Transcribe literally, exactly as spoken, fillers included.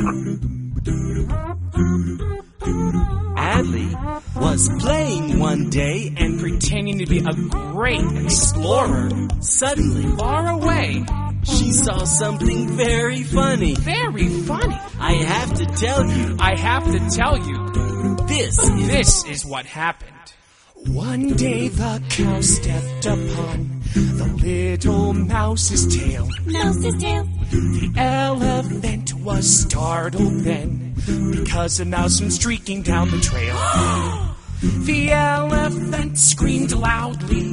Adley was playing one day and pretending to be a great explorer. Suddenly, Far away. she saw something very funny. Very funny. I have to tell you, I have to tell you, this is... this is what happened. One day the cow stepped upon the little mouse's tail. Mouse's tail. The elephant was startled then, because a mouse went streaking down the trail. The elephant screamed loudly.